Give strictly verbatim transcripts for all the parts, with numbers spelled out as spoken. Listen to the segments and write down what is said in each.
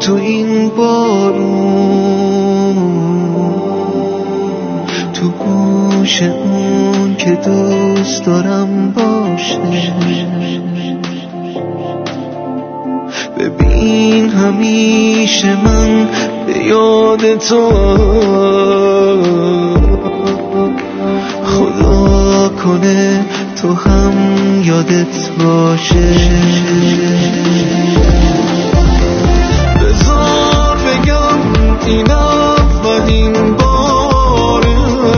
تو این بارون، تو گوش اون که دوست دارم باشه. ببین همیشه من به یاد تو، خدا کنه تو هم یادت باشه. بذار بگم این اولین باره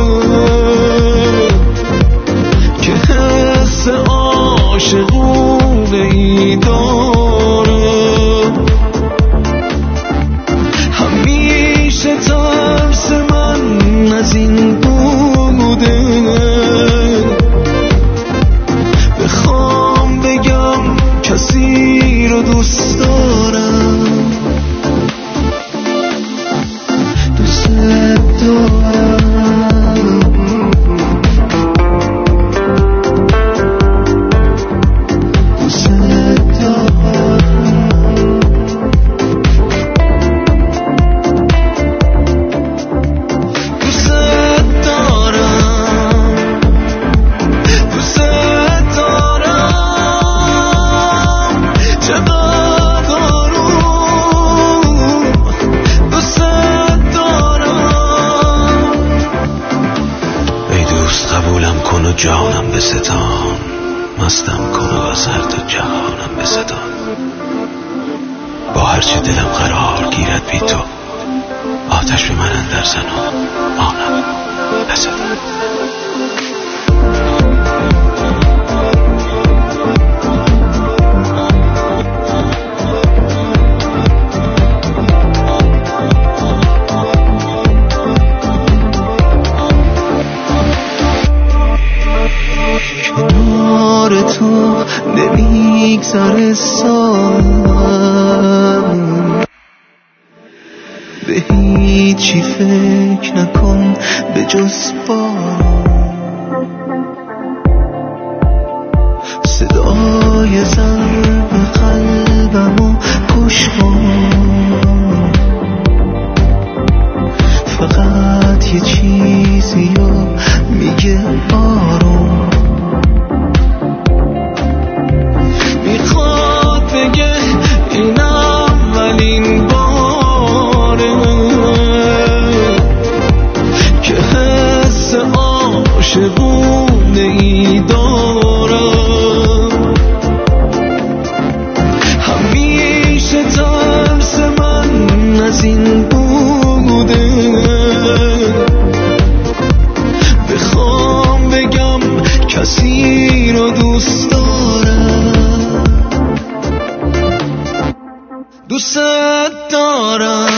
که حس عاشقونه ای داره. همیشه ترس من از این بوده، بخوام بگم کسی رو دوست دارم، دوست دارم، دوست جانم به ستان، مستم کن و از هر دو جهانم به ستان. با هرچه دلم قرار گیرد بی تو، آتش به من اندر زن و آنم به ستان. کنار تو نمیگذره سالم، به هیچی فکر نکن به جز بارون. صدای ضرب قلبمو گوش کن، فقط یه چیزی رو میگه آروم. میخواد بگه این اولین باره که حس عاشقونه ای دارم. همیشه ترس من از این بوده، بخوام بگم کسی رو دوست دارم، دوست دارم.